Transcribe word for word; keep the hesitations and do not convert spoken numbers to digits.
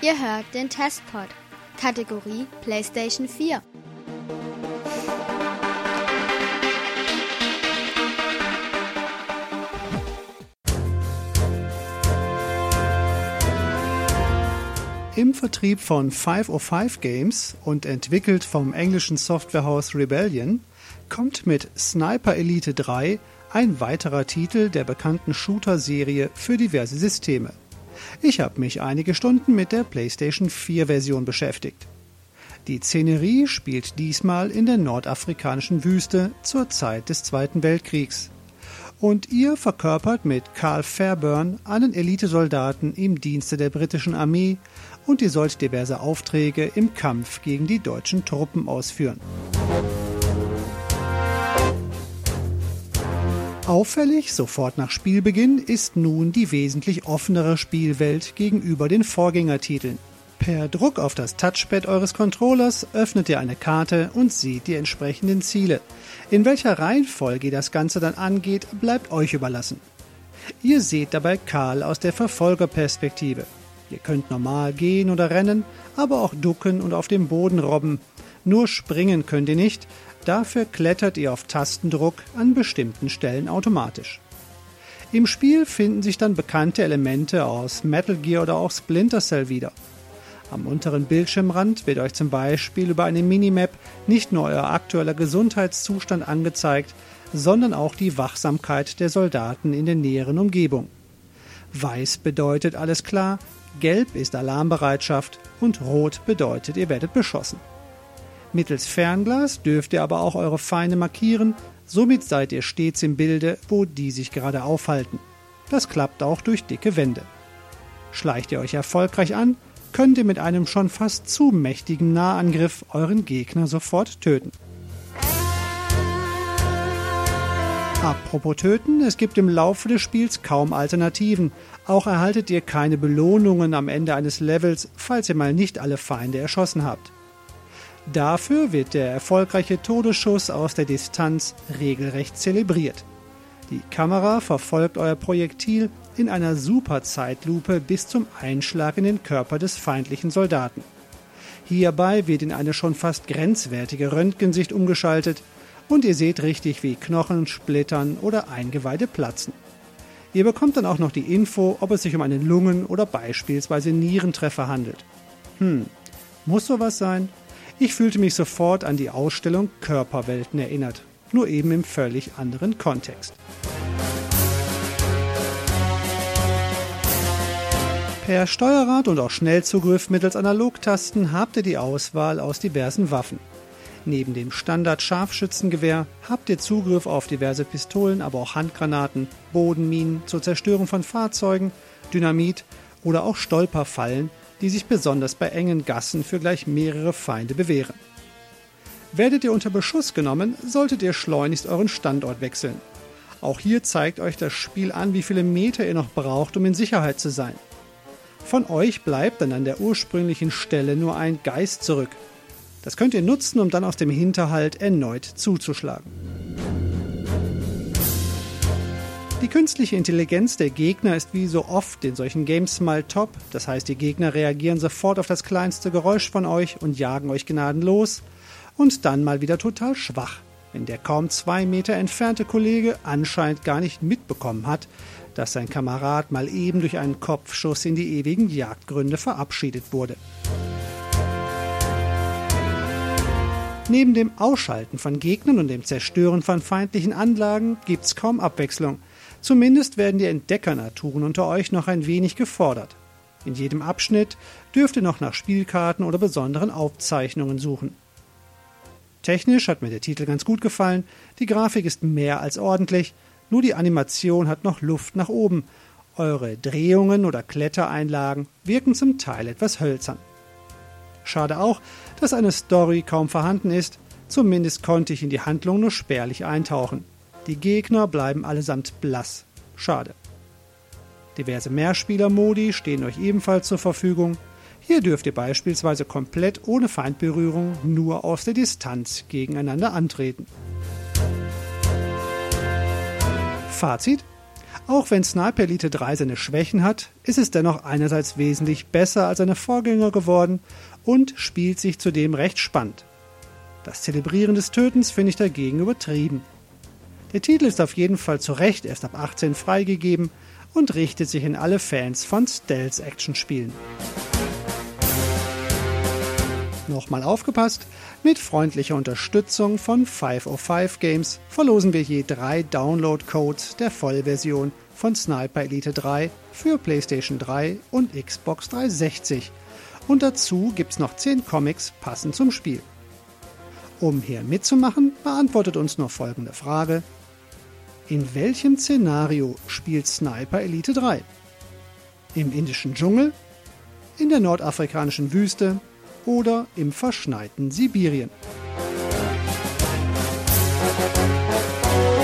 Ihr hört den Testpod, Kategorie PlayStation vier. Im Vertrieb von fünfhundertfünf Games und entwickelt vom englischen Softwarehaus Rebellion kommt mit Sniper Elite drei ein weiterer Titel der bekannten Shooter-Serie für diverse Systeme. Ich habe mich einige Stunden mit der PlayStation vier Version beschäftigt. Die Szenerie spielt diesmal in der nordafrikanischen Wüste zur Zeit des Zweiten Weltkriegs. Und ihr verkörpert mit Carl Fairburn einen Elitesoldaten im Dienste der britischen Armee und ihr sollt diverse Aufträge im Kampf gegen die deutschen Truppen ausführen. Auffällig, sofort nach Spielbeginn, ist nun die wesentlich offenere Spielwelt gegenüber den Vorgängertiteln. Per Druck auf das Touchpad eures Controllers öffnet ihr eine Karte und seht die entsprechenden Ziele. In welcher Reihenfolge das Ganze dann angeht, bleibt euch überlassen. Ihr seht dabei Carl aus der Verfolgerperspektive. Ihr könnt normal gehen oder rennen, aber auch ducken und auf dem Boden robben. Nur springen könnt ihr nicht, dafür klettert ihr auf Tastendruck an bestimmten Stellen automatisch. Im Spiel finden sich dann bekannte Elemente aus Metal Gear oder auch Splinter Cell wieder. Am unteren Bildschirmrand wird euch zum Beispiel über eine Minimap nicht nur euer aktueller Gesundheitszustand angezeigt, sondern auch die Wachsamkeit der Soldaten in der näheren Umgebung. Weiß bedeutet alles klar, gelb ist Alarmbereitschaft und rot bedeutet, ihr werdet beschossen. Mittels Fernglas dürft ihr aber auch eure Feinde markieren, somit seid ihr stets im Bilde, wo die sich gerade aufhalten. Das klappt auch durch dicke Wände. Schleicht ihr euch erfolgreich an, könnt ihr mit einem schon fast zu mächtigen Nahangriff euren Gegner sofort töten. Apropos töten, es gibt im Laufe des Spiels kaum Alternativen. Auch erhaltet ihr keine Belohnungen am Ende eines Levels, falls ihr mal nicht alle Feinde erschossen habt. Dafür wird der erfolgreiche Todesschuss aus der Distanz regelrecht zelebriert. Die Kamera verfolgt euer Projektil in einer Superzeitlupe bis zum Einschlag in den Körper des feindlichen Soldaten. Hierbei wird in eine schon fast grenzwertige Röntgensicht umgeschaltet und ihr seht richtig, wie Knochen splittern oder Eingeweide platzen. Ihr bekommt dann auch noch die Info, ob es sich um einen Lungen- oder beispielsweise Nierentreffer handelt. Hm, muss sowas sein? Ich fühlte mich sofort an die Ausstellung Körperwelten erinnert, nur eben im völlig anderen Kontext. Per Steuerrad und auch Schnellzugriff mittels Analogtasten habt ihr die Auswahl aus diversen Waffen. Neben dem Standard-Scharfschützengewehr habt ihr Zugriff auf diverse Pistolen, aber auch Handgranaten, Bodenminen zur Zerstörung von Fahrzeugen, Dynamit oder auch Stolperfallen, die sich besonders bei engen Gassen für gleich mehrere Feinde bewähren. Werdet ihr unter Beschuss genommen, solltet ihr schleunigst euren Standort wechseln. Auch hier zeigt euch das Spiel an, wie viele Meter ihr noch braucht, um in Sicherheit zu sein. Von euch bleibt dann an der ursprünglichen Stelle nur ein Geist zurück. Das könnt ihr nutzen, um dann aus dem Hinterhalt erneut zuzuschlagen. Die künstliche Intelligenz der Gegner ist wie so oft in solchen Games mal top, das heißt, die Gegner reagieren sofort auf das kleinste Geräusch von euch und jagen euch gnadenlos, und dann mal wieder total schwach, wenn der kaum zwei Meter entfernte Kollege anscheinend gar nicht mitbekommen hat, dass sein Kamerad mal eben durch einen Kopfschuss in die ewigen Jagdgründe verabschiedet wurde. Neben dem Ausschalten von Gegnern und dem Zerstören von feindlichen Anlagen gibt's kaum Abwechslung. Zumindest werden die Entdeckernaturen unter euch noch ein wenig gefordert. In jedem Abschnitt dürft ihr noch nach Spielkarten oder besonderen Aufzeichnungen suchen. Technisch hat mir der Titel ganz gut gefallen, die Grafik ist mehr als ordentlich, nur die Animation hat noch Luft nach oben. Eure Drehungen oder Klettereinlagen wirken zum Teil etwas hölzern. Schade auch, dass eine Story kaum vorhanden ist, zumindest konnte ich in die Handlung nur spärlich eintauchen. Die Gegner bleiben allesamt blass. Schade. Diverse Mehrspieler-Modi stehen euch ebenfalls zur Verfügung. Hier dürft ihr beispielsweise komplett ohne Feindberührung nur aus der Distanz gegeneinander antreten. Fazit: Auch wenn Sniper Elite drei seine Schwächen hat, ist es dennoch einerseits wesentlich besser als seine Vorgänger geworden und spielt sich zudem recht spannend. Das Zelebrieren des Tötens finde ich dagegen übertrieben. Der Titel ist auf jeden Fall zu Recht erst ab achtzehn freigegeben und richtet sich an alle Fans von Stealth-Action-Spielen. Nochmal aufgepasst, mit freundlicher Unterstützung von fünfhundertfünf Games verlosen wir je drei Download-Codes der Vollversion von Sniper Elite drei für PlayStation drei und Xbox dreihundertsechzig und dazu gibt's noch zehn Comics passend zum Spiel. Um hier mitzumachen, beantwortet uns nur folgende Frage: In welchem Szenario spielt Sniper Elite drei? Im indischen Dschungel? In der nordafrikanischen Wüste? Oder im verschneiten Sibirien?